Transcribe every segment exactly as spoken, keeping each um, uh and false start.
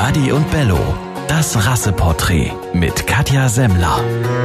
Buddy und Bello, das Rasseporträt mit Katja Semmler.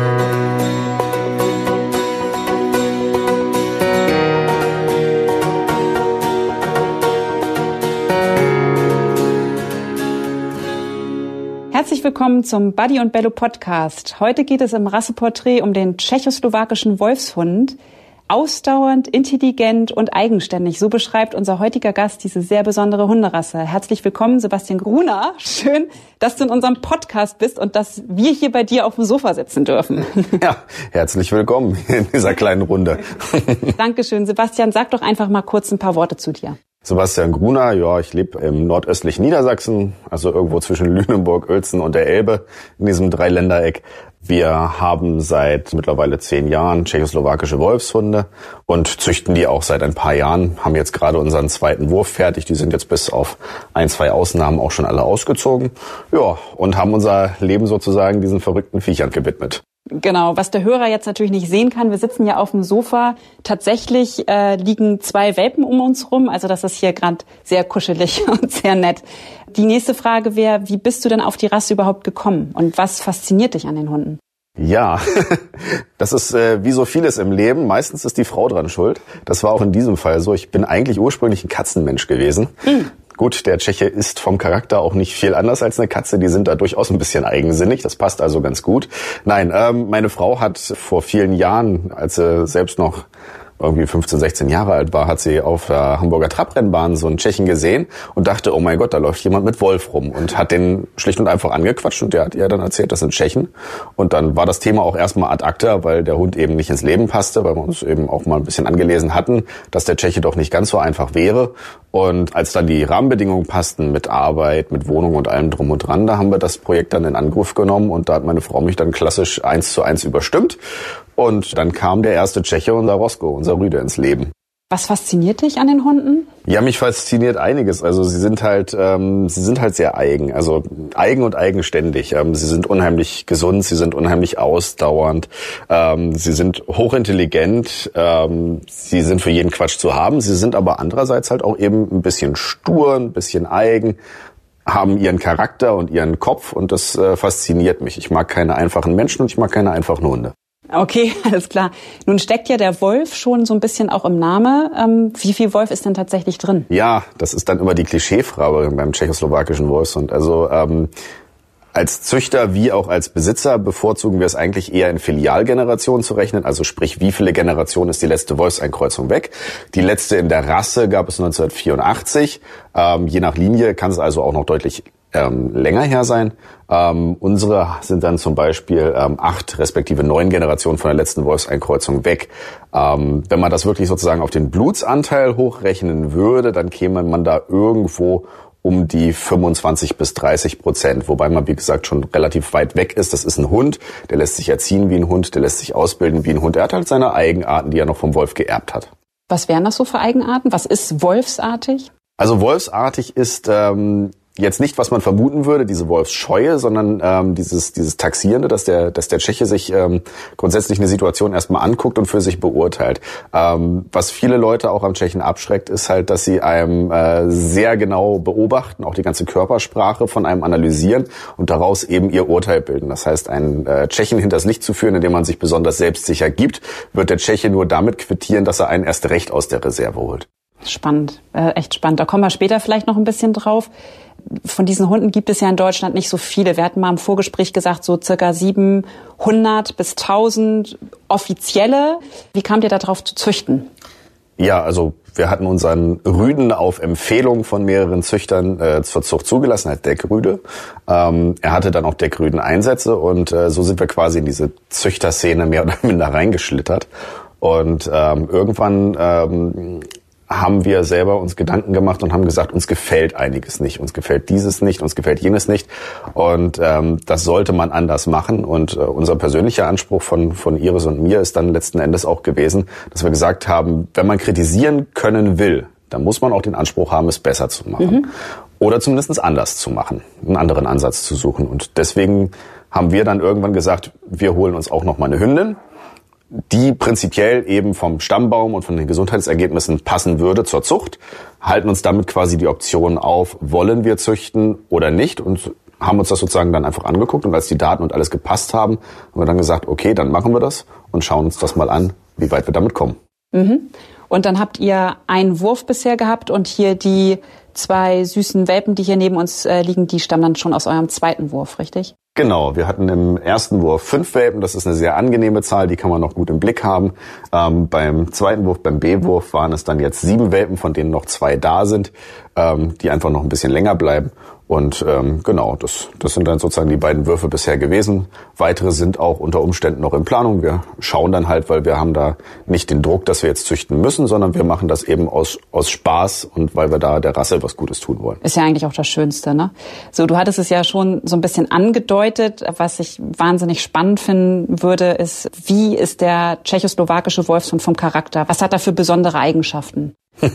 Herzlich willkommen zum Buddy und Bello Podcast. Heute geht es im Rasseporträt um den tschechoslowakischen Wolfshund. Ausdauernd, intelligent und eigenständig. So beschreibt unser heutiger Gast diese sehr besondere Hunderasse. Herzlich willkommen, Sebastian Gruner. Schön, dass du in unserem Podcast bist und dass wir hier bei dir auf dem Sofa sitzen dürfen. Ja, herzlich willkommen in dieser kleinen Runde. Dankeschön. Sebastian, sag doch einfach mal kurz ein paar Worte zu dir. Sebastian Gruner, ja, ich lebe im nordöstlichen Niedersachsen, also irgendwo zwischen Lüneburg, Uelzen und der Elbe, in diesem Dreiländereck. Wir haben seit mittlerweile zehn Jahren tschechoslowakische Wolfshunde und züchten die auch seit ein paar Jahren, haben jetzt gerade unseren zweiten Wurf fertig. Die sind jetzt bis auf ein, zwei Ausnahmen auch schon alle ausgezogen. Ja, und haben unser Leben sozusagen diesen verrückten Viechern gewidmet. Genau, was der Hörer jetzt natürlich nicht sehen kann, wir sitzen ja auf dem Sofa. Tatsächlich äh, liegen zwei Welpen um uns rum, also das ist hier gerade sehr kuschelig und sehr nett. Die nächste Frage wäre, wie bist du denn auf die Rasse überhaupt gekommen und was fasziniert dich an den Hunden? Ja, das ist äh, wie so vieles im Leben. Meistens ist die Frau dran schuld. Das war auch in diesem Fall so. Ich bin eigentlich ursprünglich ein Katzenmensch gewesen. Mhm. Gut, der Tscheche ist vom Charakter auch nicht viel anders als eine Katze. Die sind da durchaus ein bisschen eigensinnig. Das passt also ganz gut. Nein, ähm, meine Frau hat vor vielen Jahren, als sie selbst noch irgendwie fünfzehn, sechzehn Jahre alt war, hat sie auf der Hamburger Trabrennbahn so einen Tschechen gesehen und dachte, oh mein Gott, da läuft jemand mit Wolf rum, und hat den schlicht und einfach angequatscht, und der hat ihr dann erzählt, das sind Tschechen. Und dann war das Thema auch erstmal ad acta, weil der Hund eben nicht ins Leben passte, weil wir uns eben auch mal ein bisschen angelesen hatten, dass der Tscheche doch nicht ganz so einfach wäre. Und als dann die Rahmenbedingungen passten mit Arbeit, mit Wohnung und allem drum und dran, da haben wir das Projekt dann in Angriff genommen, und da hat meine Frau mich dann klassisch eins zu eins überstimmt. Und dann kam der erste Tscheche, unser Roscoe, unser Rüde, ins Leben. Was fasziniert dich an den Hunden? Ja, mich fasziniert einiges. Also sie sind halt, ähm, sie sind halt sehr eigen, also eigen und eigenständig. Ähm, sie sind unheimlich gesund, sie sind unheimlich ausdauernd, ähm, sie sind hochintelligent, ähm, sie sind für jeden Quatsch zu haben. Sie sind aber andererseits halt auch eben ein bisschen stur, ein bisschen eigen, haben ihren Charakter und ihren Kopf, und das äh, fasziniert mich. Ich mag keine einfachen Menschen und ich mag keine einfachen Hunde. Okay, alles klar. Nun steckt ja der Wolf schon so ein bisschen auch im Namen. Ähm, wie viel Wolf ist denn tatsächlich drin? Ja, das ist dann immer die Klischeefrage beim tschechoslowakischen Wolfshund. Also ähm, als Züchter wie auch als Besitzer bevorzugen wir es eigentlich eher in Filialgenerationen zu rechnen. Also sprich, wie viele Generationen ist die letzte Wolfseinkreuzung weg? Die letzte in der Rasse gab es neunzehnhundertvierundachtzig. Ähm, je nach Linie kann es also auch noch deutlich ähm, länger her sein. Ähm, unsere sind dann zum Beispiel ähm, acht respektive neun Generationen von der letzten Wolfseinkreuzung weg. Ähm, wenn man das wirklich sozusagen auf den Blutsanteil hochrechnen würde, dann käme man da irgendwo um die fünfundzwanzig bis dreißig Prozent, wobei man, wie gesagt, schon relativ weit weg ist. Das ist ein Hund, der lässt sich erziehen wie ein Hund, der lässt sich ausbilden wie ein Hund. Er hat halt seine Eigenarten, die er noch vom Wolf geerbt hat. Was wären das so für Eigenarten? Was ist wolfsartig? Also wolfsartig ist ähm, jetzt nicht, was man vermuten würde, diese Wolfsscheue, sondern ähm, dieses dieses Taxierende, dass der dass der Tscheche sich ähm, grundsätzlich eine Situation erstmal anguckt und für sich beurteilt. Ähm, was viele Leute auch am Tschechen abschreckt, ist halt, dass sie einem äh, sehr genau beobachten, auch die ganze Körpersprache von einem analysieren und daraus eben ihr Urteil bilden. Das heißt, einen äh, Tschechen hinters Licht zu führen, indem man sich besonders selbstsicher gibt, wird der Tscheche nur damit quittieren, dass er einen erst recht aus der Reserve holt. Spannend, äh, echt spannend. Da kommen wir später vielleicht noch ein bisschen drauf. Von diesen Hunden gibt es ja in Deutschland nicht so viele. Wir hatten mal im Vorgespräch gesagt, so circa siebenhundert bis tausend offizielle. Wie kamt ihr da drauf zu züchten? Ja, also wir hatten unseren Rüden auf Empfehlung von mehreren Züchtern äh, zur Zucht zugelassen, als Deckrüde. Ähm, er hatte dann auch Deckrüden-Einsätze, und äh, so sind wir quasi in diese Züchterszene mehr oder minder reingeschlittert. Und ähm, irgendwann ähm, haben wir selber uns Gedanken gemacht und haben gesagt, uns gefällt einiges nicht, uns gefällt dieses nicht, uns gefällt jenes nicht, und ähm, das sollte man anders machen. Und äh, unser persönlicher Anspruch von von Iris und mir ist dann letzten Endes auch gewesen, dass wir gesagt haben, wenn man kritisieren können will, dann muss man auch den Anspruch haben, es besser zu machen, mhm. oder zumindest anders zu machen, einen anderen Ansatz zu suchen. Und deswegen haben wir dann irgendwann gesagt, wir holen uns auch noch mal eine Hündin. die prinzipiell eben vom Stammbaum und von den Gesundheitsergebnissen passen würde zur Zucht, halten uns damit quasi die Option auf, wollen wir züchten oder nicht, und haben uns das sozusagen dann einfach angeguckt, und als die Daten und alles gepasst haben, haben wir dann gesagt, okay, dann machen wir das und schauen uns das mal an, wie weit wir damit kommen. Mhm. Und dann habt ihr einen Wurf bisher gehabt, und hier die zwei süßen Welpen, die hier neben uns äh, liegen, die stammen dann schon aus eurem zweiten Wurf, richtig? Genau, wir hatten im ersten Wurf fünf Welpen, das ist eine sehr angenehme Zahl, die kann man noch gut im Blick haben. Ähm, beim zweiten Wurf, beim B-Wurf, waren es dann jetzt sieben Welpen, von denen noch zwei da sind, ähm, die einfach noch ein bisschen länger bleiben. Und ähm, genau, das, das sind dann sozusagen die beiden Würfe bisher gewesen. Weitere sind auch unter Umständen noch in Planung. Wir schauen dann halt, weil wir haben da nicht den Druck, dass wir jetzt züchten müssen, sondern wir machen das eben aus, aus Spaß und weil wir da der Rasse was Gutes tun wollen. Ist ja eigentlich auch das Schönste, ne? So, du hattest es ja schon so ein bisschen angedeutet. Was ich wahnsinnig spannend finden würde, ist, wie ist der tschechoslowakische Wolfshund vom Charakter? Was hat er für besondere Eigenschaften?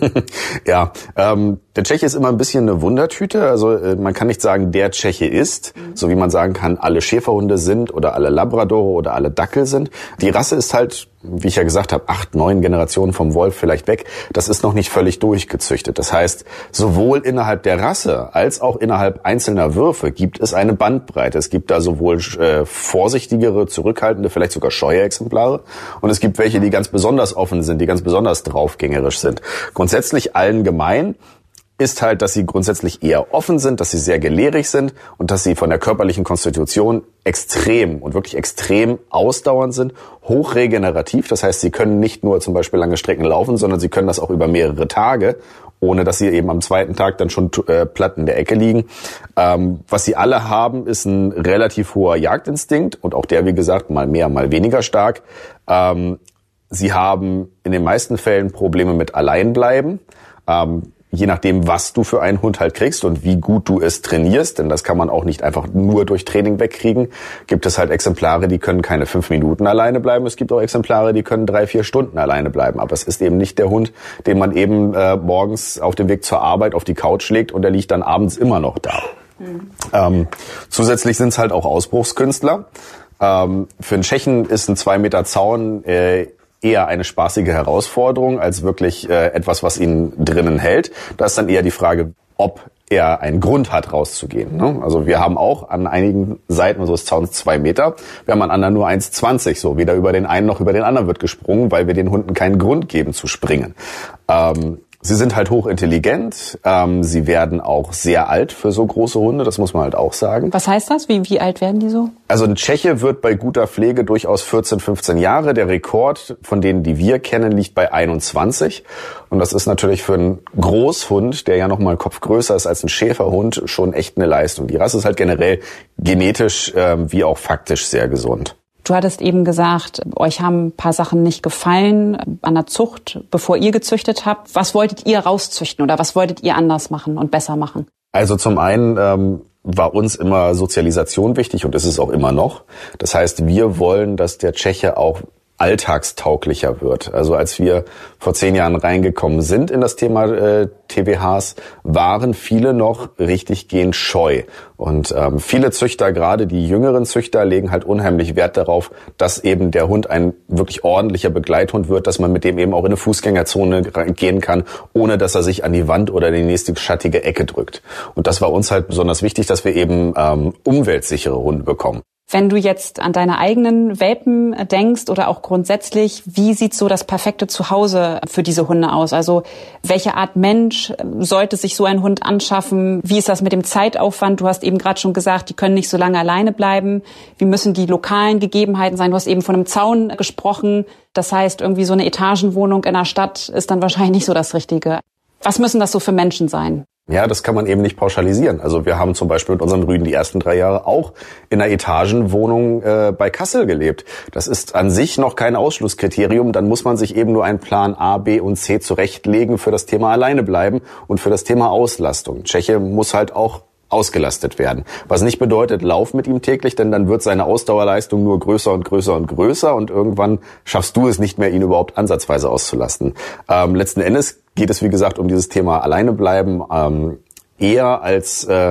Ja, ähm, der Tscheche ist immer ein bisschen eine Wundertüte. Also äh, man kann nicht sagen, der Tscheche ist, mhm. so wie man sagen kann, alle Schäferhunde sind oder alle Labradore oder alle Dackel sind. Die Rasse ist halt, wie ich ja gesagt habe, acht, neun Generationen vom Wolf vielleicht weg. Das ist noch nicht völlig durchgezüchtet. Das heißt, sowohl innerhalb der Rasse als auch innerhalb einzelner Würfe gibt es eine Bandbreite. Es gibt da sowohl äh, vorsichtigere, zurückhaltende, vielleicht sogar scheue Exemplare. Und es gibt welche, die ganz besonders offen sind, die ganz besonders draufgängerisch sind. Grundsätzlich allen gemein ist halt, dass sie grundsätzlich eher offen sind, dass sie sehr gelehrig sind und dass sie von der körperlichen Konstitution extrem und wirklich extrem ausdauernd sind, hochregenerativ. Das heißt, sie können nicht nur zum Beispiel lange Strecken laufen, sondern sie können das auch über mehrere Tage, ohne dass sie eben am zweiten Tag dann schon äh, platt in der Ecke liegen. Ähm, was sie alle haben, ist ein relativ hoher Jagdinstinkt und auch der, wie gesagt, mal mehr, mal weniger stark. Ähm, sie haben in den meisten Fällen Probleme mit Alleinbleiben. Ähm, Je nachdem, was du für einen Hund halt kriegst und wie gut du es trainierst, denn das kann man auch nicht einfach nur durch Training wegkriegen, gibt es halt Exemplare, die können keine fünf Minuten alleine bleiben. Es gibt auch Exemplare, die können drei, vier Stunden alleine bleiben. Aber es ist eben nicht der Hund, den man eben äh, morgens auf dem Weg zur Arbeit auf die Couch legt und der liegt dann abends immer noch da. Mhm. Ähm, zusätzlich sind es halt auch Ausbruchskünstler. Ähm, für einen Tschechen ist ein zwei Meter Zaun äh, eher eine spaßige Herausforderung als wirklich äh, etwas, was ihn drinnen hält. Da ist dann eher die Frage, ob er einen Grund hat, rauszugehen. Ne? Also wir haben auch an einigen Seiten unseres Zauns zwei Meter, wir haben an anderen nur eins zwanzig. So, weder über den einen noch über den anderen wird gesprungen, weil wir den Hunden keinen Grund geben zu springen. Ähm, Sie sind halt hochintelligent, ähm, sie werden auch sehr alt für so große Hunde, das muss man halt auch sagen. Was heißt das? Wie, wie alt werden die so? Also ein Tscheche wird bei guter Pflege durchaus vierzehn, fünfzehn Jahre. Der Rekord von denen, die wir kennen, liegt bei einundzwanzig. Und das ist natürlich für einen Großhund, der ja noch mal einen Kopf größer ist als ein Schäferhund, schon echt eine Leistung. Die Rasse ist halt generell genetisch äh, wie auch faktisch sehr gesund. Du hattest eben gesagt, euch haben ein paar Sachen nicht gefallen an der Zucht, bevor ihr gezüchtet habt. Was wolltet ihr rauszüchten oder was wolltet ihr anders machen und besser machen? Also zum einen ähm, war uns immer Sozialisation wichtig und ist es auch immer noch. Das heißt, wir wollen, dass der Tscheche auch alltagstauglicher wird. Also als wir vor zehn Jahren reingekommen sind in das Thema äh, T W Hs, waren viele noch richtig gehend scheu. Und ähm, viele Züchter, gerade die jüngeren Züchter, legen halt unheimlich Wert darauf, dass eben der Hund ein wirklich ordentlicher Begleithund wird, dass man mit dem eben auch in eine Fußgängerzone gehen kann, ohne dass er sich an die Wand oder die nächste schattige Ecke drückt. Und das war uns halt besonders wichtig, dass wir eben ähm, umweltsichere Hunde bekommen. Wenn du jetzt an deine eigenen Welpen denkst oder auch grundsätzlich, wie sieht so das perfekte Zuhause für diese Hunde aus? Also welche Art Mensch sollte sich so ein Hund anschaffen? Wie ist das mit dem Zeitaufwand? Du hast eben gerade schon gesagt, die können nicht so lange alleine bleiben. Wie müssen die lokalen Gegebenheiten sein? Du hast eben von einem Zaun gesprochen. Das heißt, irgendwie so eine Etagenwohnung in der Stadt ist dann wahrscheinlich nicht so das Richtige. Was müssen das so für Menschen sein? Ja, das kann man eben nicht pauschalisieren. Also wir haben zum Beispiel mit unserem Rüden die ersten drei Jahre auch in einer Etagenwohnung äh, bei Kassel gelebt. Das ist an sich noch kein Ausschlusskriterium. Dann muss man sich eben nur einen Plan A, B und C zurechtlegen für das Thema alleine bleiben und für das Thema Auslastung. Tscheche muss halt auch ausgelastet werden. Was nicht bedeutet, lauf mit ihm täglich, denn dann wird seine Ausdauerleistung nur größer und größer und größer und irgendwann schaffst du es nicht mehr, ihn überhaupt ansatzweise auszulasten. Ähm, letzten Endes geht es, wie gesagt, um dieses Thema alleine bleiben, ähm, eher als äh,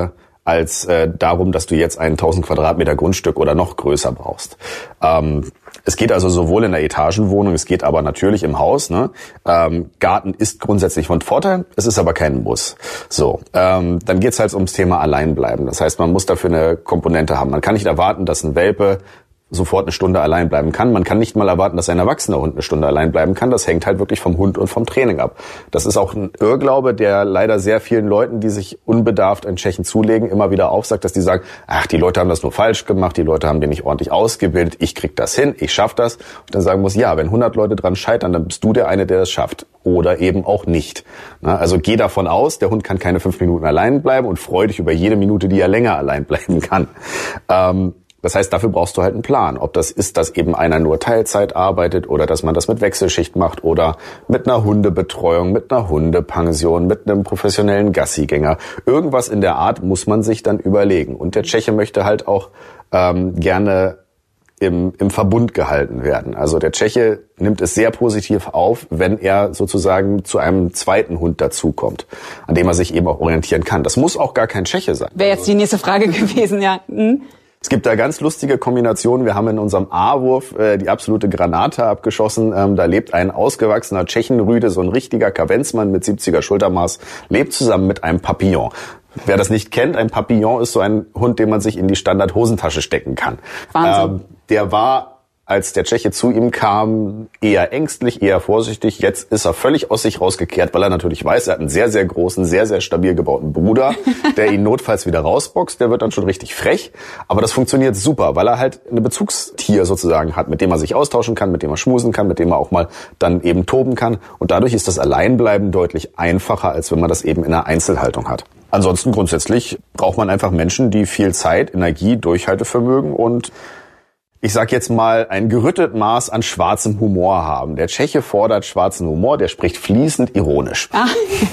als äh, darum, dass du jetzt ein tausend Quadratmeter Grundstück oder noch größer brauchst. Ähm, es geht also sowohl in der Etagenwohnung, es geht aber natürlich im Haus. Ne? Ähm, Garten ist grundsätzlich von Vorteil, es ist aber kein Muss. So, ähm, dann geht's halt ums Thema Alleinbleiben. Das heißt, man muss dafür eine Komponente haben. Man kann nicht erwarten, dass ein Welpe sofort eine Stunde allein bleiben kann. Man kann nicht mal erwarten, dass ein erwachsener Hund eine Stunde allein bleiben kann. Das hängt halt wirklich vom Hund und vom Training ab. Das ist auch ein Irrglaube, der leider sehr vielen Leuten, die sich unbedarft einen Tschechen zulegen, immer wieder aufsagt, dass die sagen, ach, die Leute haben das nur falsch gemacht, die Leute haben den nicht ordentlich ausgebildet, ich krieg das hin, ich schaff das. Und dann sagen muss, ja, wenn hundert Leute dran scheitern, dann bist du der eine, der das schafft. Oder eben auch nicht. Also geh davon aus, der Hund kann keine fünf Minuten allein bleiben und freu dich über jede Minute, die er länger allein bleiben kann. Ähm, Das heißt, dafür brauchst du halt einen Plan. Ob das ist, dass eben einer nur Teilzeit arbeitet oder dass man das mit Wechselschicht macht oder mit einer Hundebetreuung, mit einer Hundepension, mit einem professionellen Gassigänger. Irgendwas in der Art muss man sich dann überlegen. Und der Tscheche möchte halt auch ähm, gerne im, im Verbund gehalten werden. Also der Tscheche nimmt es sehr positiv auf, wenn er sozusagen zu einem zweiten Hund dazukommt, an dem er sich eben auch orientieren kann. Das muss auch gar kein Tscheche sein. Wäre jetzt die nächste Frage gewesen, ja. Hm. Es gibt da ganz lustige Kombinationen. Wir haben in unserem A-Wurf äh, die absolute Granate abgeschossen. Ähm, da lebt ein ausgewachsener Tschechenrüde, so ein richtiger Kavenzmann mit siebziger Schultermaß, lebt zusammen mit einem Papillon. Wer das nicht kennt, ein Papillon ist so ein Hund, den man sich in die Standard-Hosentasche stecken kann. Wahnsinn. Ähm, der war, als der Tscheche zu ihm kam, eher ängstlich, eher vorsichtig. Jetzt ist er völlig aus sich rausgekehrt, weil er natürlich weiß, er hat einen sehr, sehr großen, sehr, sehr stabil gebauten Bruder, der ihn notfalls wieder rausboxt. Der wird dann schon richtig frech. Aber das funktioniert super, weil er halt ein Bezugstier sozusagen hat, mit dem er sich austauschen kann, mit dem er schmusen kann, mit dem er auch mal dann eben toben kann. Und dadurch ist das Alleinbleiben deutlich einfacher, als wenn man das eben in einer Einzelhaltung hat. Ansonsten grundsätzlich braucht man einfach Menschen, die viel Zeit, Energie, Durchhaltevermögen und ich sag jetzt mal, ein gerüttet Maß an schwarzem Humor haben. Der Tscheche fordert schwarzen Humor, der spricht fließend ironisch. Ah.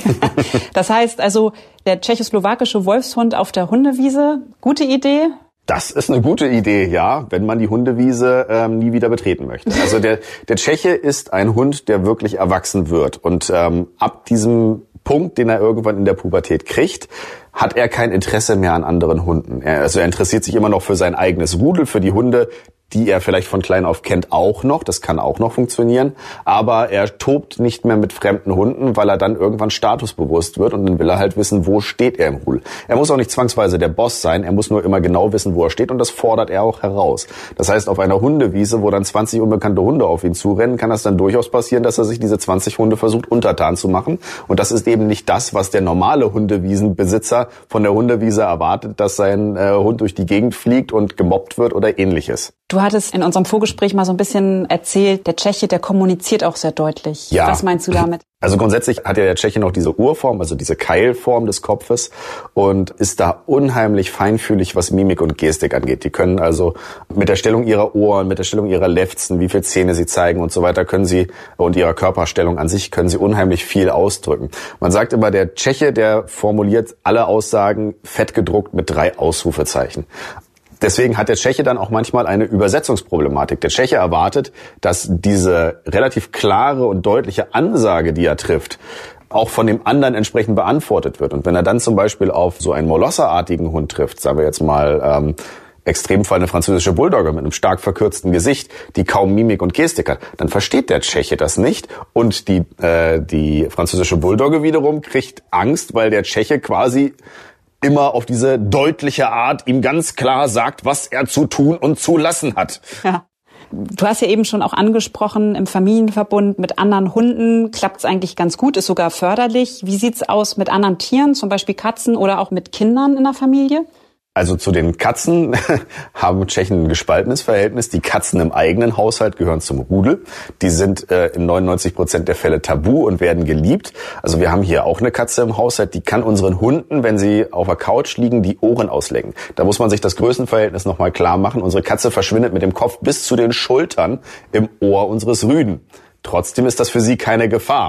Das heißt also, der tschechoslowakische Wolfshund auf der Hundewiese, gute Idee? Das ist eine gute Idee, ja, wenn man die Hundewiese ähm, nie wieder betreten möchte. Also der, der Tscheche ist ein Hund, der wirklich erwachsen wird. Und ähm, ab diesem Punkt, den er irgendwann in der Pubertät kriegt, hat er kein Interesse mehr an anderen Hunden. Er, also er interessiert sich immer noch für sein eigenes Rudel, für die Hunde, die er vielleicht von klein auf kennt, auch noch. Das kann auch noch funktionieren. Aber er tobt nicht mehr mit fremden Hunden, weil er dann irgendwann statusbewusst wird und dann will er halt wissen, wo steht er im Rudel. Er muss auch nicht zwangsweise der Boss sein, er muss nur immer genau wissen, wo er steht und das fordert er auch heraus. Das heißt, auf einer Hundewiese, wo dann zwanzig unbekannte Hunde auf ihn zurennen, kann das dann durchaus passieren, dass er sich diese zwanzig Hunde versucht untertan zu machen. Und das ist eben nicht das, was der normale Hundewiesenbesitzer von der Hundewiese erwartet, dass sein äh, Hund durch die Gegend fliegt und gemobbt wird oder ähnliches. Du hattest in unserem Vorgespräch mal so ein bisschen erzählt, der Tscheche, der kommuniziert auch sehr deutlich. Ja. Was meinst du damit? Also grundsätzlich hat ja der Tscheche noch diese Urform, also diese Keilform des Kopfes und ist da unheimlich feinfühlig, was Mimik und Gestik angeht. Die können also mit der Stellung ihrer Ohren, mit der Stellung ihrer Lefzen, wie viel Zähne sie zeigen und so weiter, können sie und ihrer Körperstellung an sich können sie unheimlich viel ausdrücken. Man sagt immer, der Tscheche, der formuliert alle Aussagen fett gedruckt mit drei Ausrufezeichen. Deswegen hat der Tscheche dann auch manchmal eine Übersetzungsproblematik. Der Tscheche erwartet, dass diese relativ klare und deutliche Ansage, die er trifft, auch von dem anderen entsprechend beantwortet wird. Und wenn er dann zum Beispiel auf so einen Molosserartigen Hund trifft, sagen wir jetzt mal ähm, Extremfall eine französische Bulldogge mit einem stark verkürzten Gesicht, die kaum Mimik und Gestik hat, dann versteht der Tscheche das nicht und die äh, die französische Bulldogge wiederum kriegt Angst, weil der Tscheche quasi immer auf diese deutliche Art ihm ganz klar sagt, was er zu tun und zu lassen hat. Ja. Du hast ja eben schon auch angesprochen, im Familienverbund mit anderen Hunden klappt es eigentlich ganz gut, ist sogar förderlich. Wie sieht's aus mit anderen Tieren, zum Beispiel Katzen oder auch mit Kindern in der Familie? Also zu den Katzen haben Tschechen ein gespaltenes Verhältnis. Die Katzen im eigenen Haushalt gehören zum Rudel. Die sind äh, in neunundneunzig Prozent der Fälle tabu und werden geliebt. Also wir haben hier auch eine Katze im Haushalt, die kann unseren Hunden, wenn sie auf der Couch liegen, die Ohren auslecken. Da muss man sich das Größenverhältnis nochmal klar machen. Unsere Katze verschwindet mit dem Kopf bis zu den Schultern im Ohr unseres Rüden. Trotzdem ist das für sie keine Gefahr.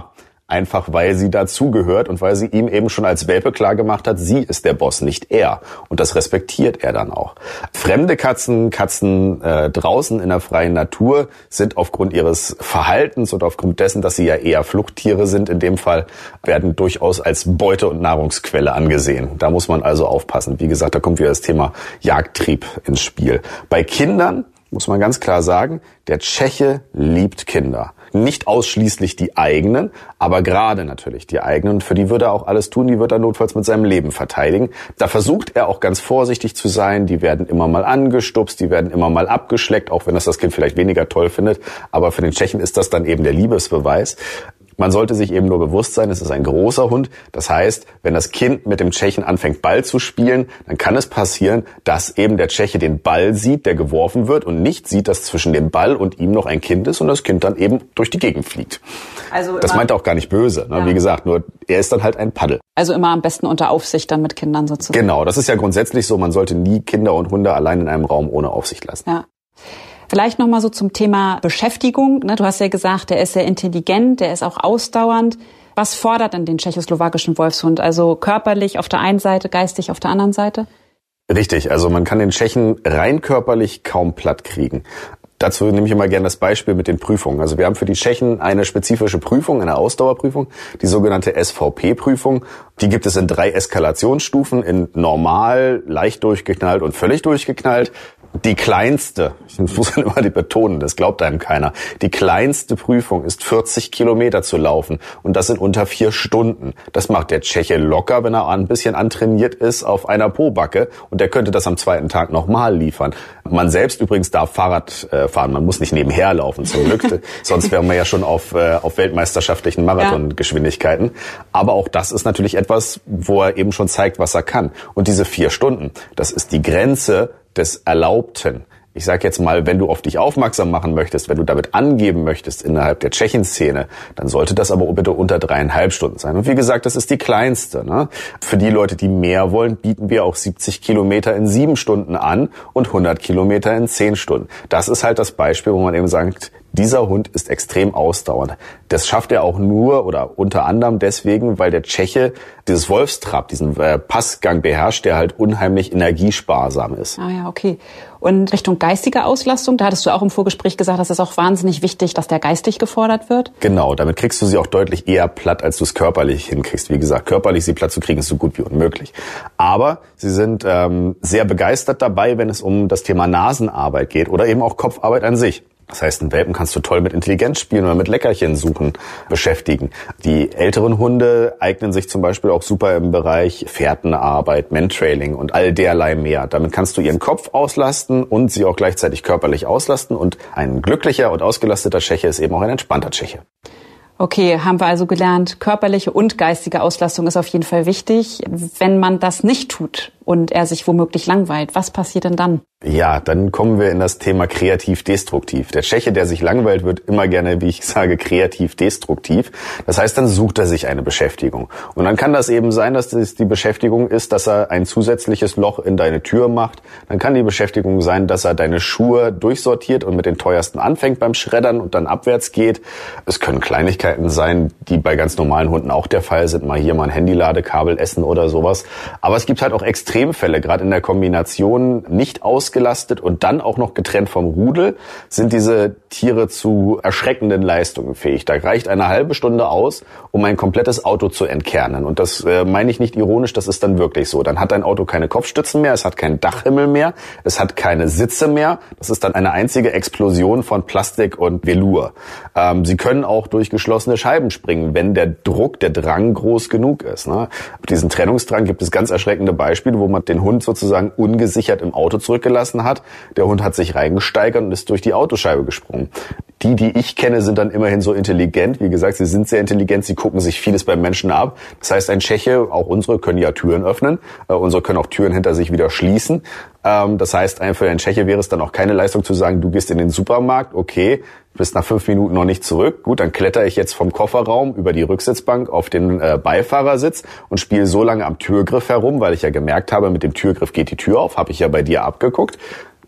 einfach weil sie dazugehört und weil sie ihm eben schon als Welpe klar gemacht hat, sie ist der Boss, nicht er. Und das respektiert er dann auch. Fremde Katzen, Katzen äh, draußen in der freien Natur sind aufgrund ihres Verhaltens und aufgrund dessen, dass sie ja eher Fluchttiere sind, in dem Fall, werden durchaus als Beute und Nahrungsquelle angesehen. Da muss man also aufpassen. Wie gesagt, da kommt wieder das Thema Jagdtrieb ins Spiel. Bei Kindern muss man ganz klar sagen, der Tscheche liebt Kinder. Nicht ausschließlich die eigenen, aber gerade natürlich die eigenen. Und für die wird er auch alles tun, die wird er notfalls mit seinem Leben verteidigen. Da versucht er auch ganz vorsichtig zu sein. Die werden immer mal angestupst, die werden immer mal abgeschleckt, auch wenn das das Kind vielleicht weniger toll findet. Aber für den Tschechen ist das dann eben der Liebesbeweis. Man sollte sich eben nur bewusst sein, es ist ein großer Hund. Das heißt, wenn das Kind mit dem Tschechen anfängt, Ball zu spielen, dann kann es passieren, dass eben der Tscheche den Ball sieht, der geworfen wird und nicht sieht, dass zwischen dem Ball und ihm noch ein Kind ist und das Kind dann eben durch die Gegend fliegt. Also das meint er auch gar nicht böse. Ne? Ja. Wie gesagt, nur er ist dann halt ein Paddel. Also immer am besten unter Aufsicht dann mit Kindern sozusagen. Genau, das ist ja grundsätzlich so. Man sollte nie Kinder und Hunde allein in einem Raum ohne Aufsicht lassen. Ja. Vielleicht nochmal so zum Thema Beschäftigung. Du hast ja gesagt, der ist sehr intelligent, der ist auch ausdauernd. Was fordert denn den tschechoslowakischen Wolfshund? Also körperlich auf der einen Seite, geistig auf der anderen Seite? Richtig, also man kann den Tschechen rein körperlich kaum platt kriegen. Dazu nehme ich immer gerne das Beispiel mit den Prüfungen. Also wir haben für die Tschechen eine spezifische Prüfung, eine Ausdauerprüfung, die sogenannte S V P-Prüfung. Die gibt es in drei Eskalationsstufen, in normal, leicht durchgeknallt und völlig durchgeknallt. Die kleinste, ich muss dann immer die betonen, das glaubt einem keiner, die kleinste Prüfung ist vierzig Kilometer zu laufen und das in unter vier Stunden. Das macht der Tscheche locker, wenn er ein bisschen antrainiert ist auf einer Pobacke und der könnte das am zweiten Tag nochmal liefern. Man selbst übrigens darf Fahrrad äh, fahren, man muss nicht nebenher laufen zum Glück, sonst wären wir ja schon auf, äh, auf weltmeisterschaftlichen Marathongeschwindigkeiten. Aber auch das ist natürlich etwas, wo er eben schon zeigt, was er kann. Und diese vier Stunden, das ist die Grenze des Erlaubten. Ich sage jetzt mal, wenn du auf dich aufmerksam machen möchtest, wenn du damit angeben möchtest innerhalb der Tschechenszene, dann sollte das aber bitte unter dreieinhalb Stunden sein. Und wie gesagt, das ist die kleinste. Ne? Für die Leute, die mehr wollen, bieten wir auch siebzig Kilometer in sieben Stunden an und hundert Kilometer in zehn Stunden. Das ist halt das Beispiel, wo man eben sagt, dieser Hund ist extrem ausdauernd. Das schafft er auch nur oder unter anderem deswegen, weil der Tscheche dieses Wolfstrab, diesen äh, Passgang beherrscht, der halt unheimlich energiesparsam ist. Ah ja, okay. Und Richtung geistige Auslastung, da hattest du auch im Vorgespräch gesagt, das ist auch wahnsinnig wichtig, dass der geistig gefordert wird. Genau, damit kriegst du sie auch deutlich eher platt, als du es körperlich hinkriegst. Wie gesagt, körperlich sie platt zu kriegen, ist so gut wie unmöglich. Aber sie sind ähm, sehr begeistert dabei, wenn es um das Thema Nasenarbeit geht oder eben auch Kopfarbeit an sich. Das heißt, einen Welpen kannst du toll mit Intelligenz spielen oder mit Leckerchen suchen beschäftigen. Die älteren Hunde eignen sich zum Beispiel auch super im Bereich Fährtenarbeit, Mantrailing und all derlei mehr. Damit kannst du ihren Kopf auslasten und sie auch gleichzeitig körperlich auslasten. Und ein glücklicher und ausgelasteter Tscheche ist eben auch ein entspannter Tscheche. Okay, haben wir also gelernt, körperliche und geistige Auslastung ist auf jeden Fall wichtig. Wenn man das nicht tut und er sich womöglich langweilt, was passiert denn dann? Ja, dann kommen wir in das Thema kreativ-destruktiv. Der Tscheche, der sich langweilt, wird immer gerne, wie ich sage, kreativ-destruktiv. Das heißt, dann sucht er sich eine Beschäftigung. Und dann kann das eben sein, dass das die Beschäftigung ist, dass er ein zusätzliches Loch in deine Tür macht. Dann kann die Beschäftigung sein, dass er deine Schuhe durchsortiert und mit den teuersten anfängt beim Schreddern und dann abwärts geht. Es können Kleinigkeiten sein, die bei ganz normalen Hunden auch der Fall sind. Mal hier mal ein Handyladekabel essen oder sowas. Aber es gibt halt auch Extremfälle, gerade in der Kombination nicht aus ausgelastet und dann auch noch getrennt vom Rudel, sind diese Tiere zu erschreckenden Leistungen fähig. Da reicht eine halbe Stunde aus, um ein komplettes Auto zu entkernen. Und das äh, meine ich nicht ironisch, das ist dann wirklich so. Dann hat ein Auto keine Kopfstützen mehr, es hat keinen Dachhimmel mehr, es hat keine Sitze mehr. Das ist dann eine einzige Explosion von Plastik und Velour. Ähm, sie können auch durch geschlossene Scheiben springen, wenn der Druck, der Drang groß genug ist. Ne? Diesen Trennungsdrang gibt es ganz erschreckende Beispiele, wo man den Hund sozusagen ungesichert im Auto zurückgelassen hat. Der Hund hat sich reingesteigert und ist durch die Autoscheibe gesprungen. Die, die ich kenne, sind dann immerhin so intelligent. Wie gesagt, sie sind sehr intelligent, sie gucken sich vieles beim Menschen ab. Das heißt, ein Tscheche, auch unsere, können ja Türen öffnen. Äh, unsere können auch Türen hinter sich wieder schließen. Ähm, das heißt, für einen Tscheche wäre es dann auch keine Leistung zu sagen, du gehst in den Supermarkt, okay, bist nach fünf Minuten noch nicht zurück. Gut, dann kletter ich jetzt vom Kofferraum über die Rücksitzbank auf den äh, Beifahrersitz und spiele so lange am Türgriff herum, weil ich ja gemerkt habe, mit dem Türgriff geht die Tür auf, habe ich ja bei dir abgeguckt.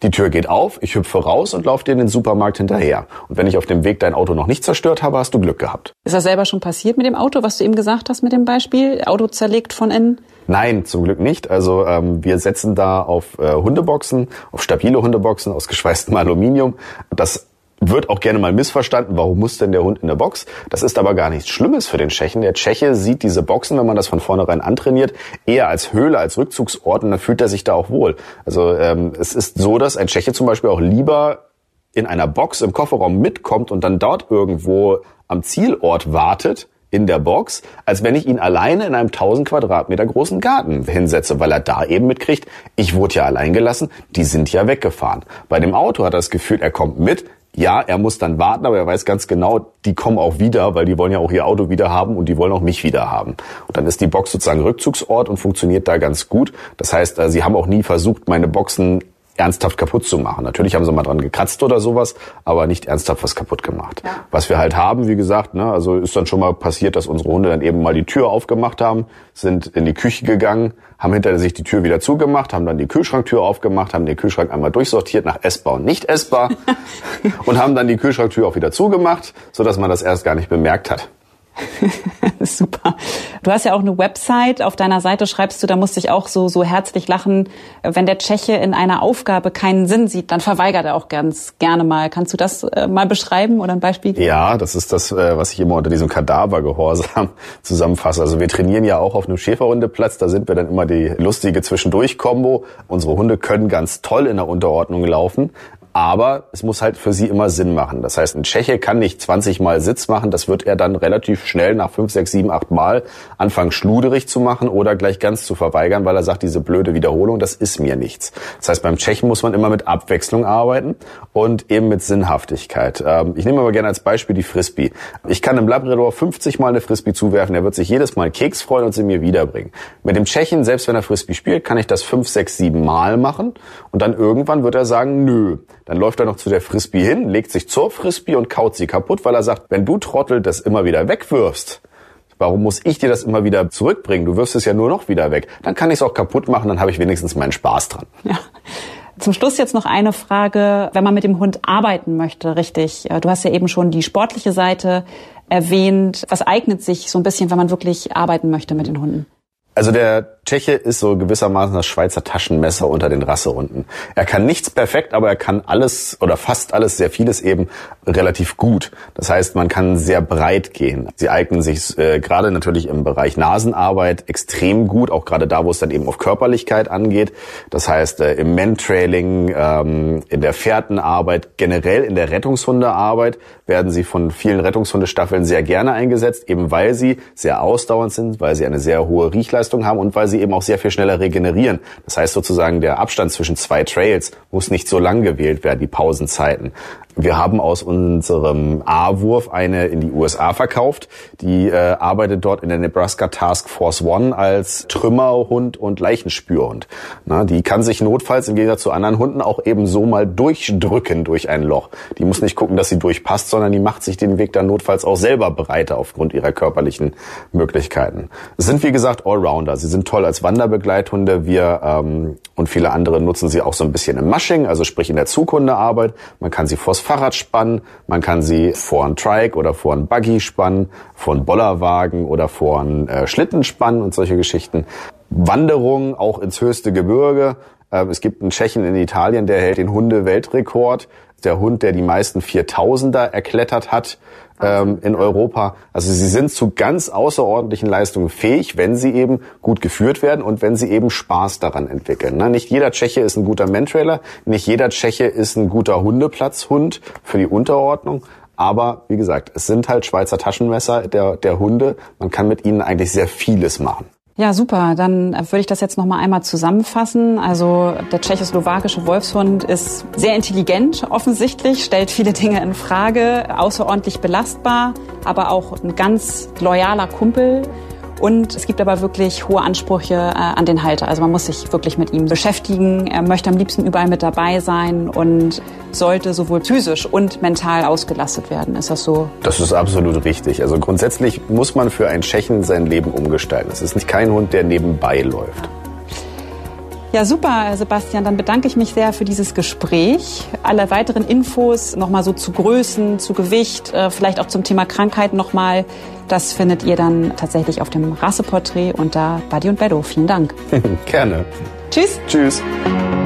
Die Tür geht auf, ich hüpfe raus und laufe dir in den Supermarkt hinterher. Und wenn ich auf dem Weg dein Auto noch nicht zerstört habe, hast du Glück gehabt. Ist das selber schon passiert mit dem Auto, was du eben gesagt hast mit dem Beispiel? Auto zerlegt von innen? Nein, zum Glück nicht. Also ähm, wir setzen da auf äh, Hundeboxen, auf stabile Hundeboxen aus geschweißtem Aluminium. Das wird auch gerne mal missverstanden, warum muss denn der Hund in der Box? Das ist aber gar nichts Schlimmes für den Tschechen. Der Tscheche sieht diese Boxen, wenn man das von vornherein antrainiert, eher als Höhle, als Rückzugsort und dann fühlt er sich da auch wohl. Also ähm, es ist so, dass ein Tscheche zum Beispiel auch lieber in einer Box im Kofferraum mitkommt und dann dort irgendwo am Zielort wartet, in der Box, als wenn ich ihn alleine in einem tausend Quadratmeter großen Garten hinsetze, weil er da eben mitkriegt, ich wurde ja allein gelassen, die sind ja weggefahren. Bei dem Auto hat er das Gefühl, er kommt mit. Ja, er muss dann warten, aber er weiß ganz genau, die kommen auch wieder, weil die wollen ja auch ihr Auto wieder haben und die wollen auch mich wieder haben. Und dann ist die Box sozusagen Rückzugsort und funktioniert da ganz gut. Das heißt, sie haben auch nie versucht, meine Boxen ernsthaft kaputt zu machen. Natürlich haben sie mal dran gekratzt oder sowas, aber nicht ernsthaft was kaputt gemacht. Ja. Was wir halt haben, wie gesagt, ne, also ist dann schon mal passiert, dass unsere Hunde dann eben mal die Tür aufgemacht haben, sind in die Küche gegangen, haben hinter sich die Tür wieder zugemacht, haben dann die Kühlschranktür aufgemacht, haben den Kühlschrank einmal durchsortiert nach essbar und nicht essbar und haben dann die Kühlschranktür auch wieder zugemacht, sodass man das erst gar nicht bemerkt hat. Super. Du hast ja auch eine Website. Auf deiner Seite schreibst du, da musste ich auch so so herzlich lachen, wenn der Tscheche in einer Aufgabe keinen Sinn sieht, dann verweigert er auch ganz gerne mal. Kannst du das äh, mal beschreiben oder ein Beispiel geben? Ja, das ist das, äh, was ich immer unter diesem Kadavergehorsam zusammenfasse. Also wir trainieren ja auch auf einem Schäferhundeplatz. Da sind wir dann immer die lustige Zwischendurch-Kombo. Unsere Hunde können ganz toll in der Unterordnung laufen. Aber es muss halt für sie immer Sinn machen. Das heißt, ein Tscheche kann nicht zwanzig Mal Sitz machen. Das wird er dann relativ schnell nach fünf, sechs, sieben, acht Mal anfangen, schluderig zu machen oder gleich ganz zu verweigern, weil er sagt, diese blöde Wiederholung, das ist mir nichts. Das heißt, beim Tschechen muss man immer mit Abwechslung arbeiten und eben mit Sinnhaftigkeit. Ich nehme aber gerne als Beispiel die Frisbee. Ich kann einem Labrador fünfzig Mal eine Frisbee zuwerfen. Er wird sich jedes Mal Keks freuen und sie mir wiederbringen. Mit dem Tschechen, selbst wenn er Frisbee spielt, kann ich das fünf, sechs, sieben Mal machen und dann irgendwann wird er sagen, nö. Dann läuft er noch zu der Frisbee hin, legt sich zur Frisbee und kaut sie kaputt, weil er sagt, wenn du Trottel das immer wieder wegwirfst, warum muss ich dir das immer wieder zurückbringen? Du wirfst es ja nur noch wieder weg. Dann kann ich es auch kaputt machen, dann habe ich wenigstens meinen Spaß dran. Ja. Zum Schluss jetzt noch eine Frage, wenn man mit dem Hund arbeiten möchte, richtig. Du hast ja eben schon die sportliche Seite erwähnt. Was eignet sich so ein bisschen, wenn man wirklich arbeiten möchte mit den Hunden? Also der Tscheche ist so gewissermaßen das Schweizer Taschenmesser unter den Rassehunden. Er kann nichts perfekt, aber er kann alles oder fast alles, sehr vieles eben relativ gut. Das heißt, man kann sehr breit gehen. Sie eignen sich äh, gerade natürlich im Bereich Nasenarbeit extrem gut, auch gerade da, wo es dann eben auf Körperlichkeit angeht. Das heißt, äh, im Mantrailing, ähm, in der Fährtenarbeit, generell in der Rettungshundearbeit werden sie von vielen Rettungshundestaffeln sehr gerne eingesetzt, eben weil sie sehr ausdauernd sind, weil sie eine sehr hohe Riechleistung haben und weil sie eben auch sehr viel schneller regenerieren. Das heißt sozusagen, der Abstand zwischen zwei Trails muss nicht so lang gewählt werden, die Pausenzeiten. Wir haben aus unserem A-Wurf eine in die U S A verkauft. Die äh, arbeitet dort in der Nebraska Task Force One als Trümmerhund und Leichenspürhund. Na, die kann sich notfalls im Gegensatz zu anderen Hunden auch eben so mal durchdrücken durch ein Loch. Die muss nicht gucken, dass sie durchpasst, sondern die macht sich den Weg dann notfalls auch selber breiter aufgrund ihrer körperlichen Möglichkeiten. Es sind wie gesagt Allrounder. Sie sind toll als Wanderbegleithunde. Wir ähm, und viele andere nutzen sie auch so ein bisschen im Mushing, also sprich in der Zughundearbeit. Man kann sie vors Fahrrad spannen, man kann sie vor einen Trike oder vor einen Buggy spannen, vor einen Bollerwagen oder vor einen äh, Schlitten spannen und solche Geschichten. Wanderung auch ins höchste Gebirge. Äh, es gibt einen Tschechen in Italien, der hält den Hunde-Weltrekord. Der Hund, der die meisten Viertausender erklettert hat ähm, in Europa. Also sie sind zu ganz außerordentlichen Leistungen fähig, wenn sie eben gut geführt werden und wenn sie eben Spaß daran entwickeln. Ne? Nicht jeder Tscheche ist ein guter Mantrailer, nicht jeder Tscheche ist ein guter Hundeplatzhund für die Unterordnung. Aber wie gesagt, es sind halt Schweizer Taschenmesser der, der Hunde. Man kann mit ihnen eigentlich sehr vieles machen. Ja, super. Dann würde ich das jetzt noch mal einmal zusammenfassen. Also der tschechoslowakische Wolfshund ist sehr intelligent, offensichtlich, stellt viele Dinge in Frage, außerordentlich belastbar, aber auch ein ganz loyaler Kumpel. Und es gibt aber wirklich hohe Ansprüche äh, an den Halter. Also man muss sich wirklich mit ihm beschäftigen. Er möchte am liebsten überall mit dabei sein und sollte sowohl physisch und mental ausgelastet werden. Ist das so? Das ist absolut richtig. Also grundsätzlich muss man für einen Tschechen sein Leben umgestalten. Es ist nicht kein Hund, der nebenbei läuft. Ja, super, Sebastian. Dann bedanke ich mich sehr für dieses Gespräch. Alle weiteren Infos nochmal so zu Größen, zu Gewicht, vielleicht auch zum Thema Krankheit nochmal, das findet ihr dann tatsächlich auf dem Rasseporträt unter Buddy und Bello. Vielen Dank. Gerne. Tschüss. Tschüss.